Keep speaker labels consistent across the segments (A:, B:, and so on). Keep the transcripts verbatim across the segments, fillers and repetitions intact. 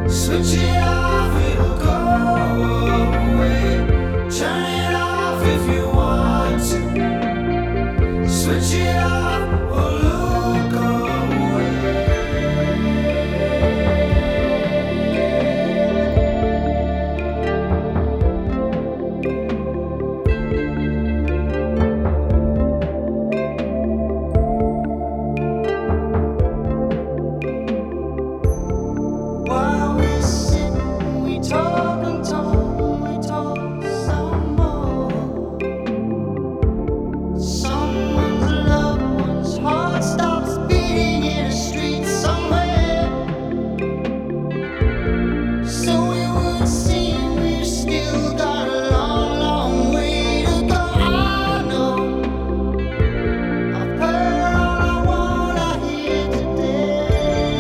A: Switch it off, it'll go away. Turn it off if you want to. Switch it off or look away. While we sit, we talk and talk, we talk some more. Someone's loved one's heart stops beating in a street somewhere. So it would seem we've still got a long, long way to go. I know I've heard all I wanna hear today.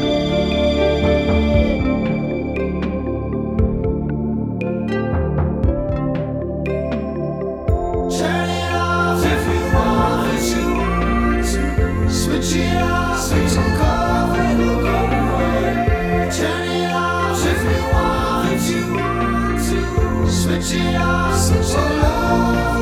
A: Turn it off if you want to. Switch it off, switch it off, it'll go away. Turn it off if you want to. Switch it off, switch it off.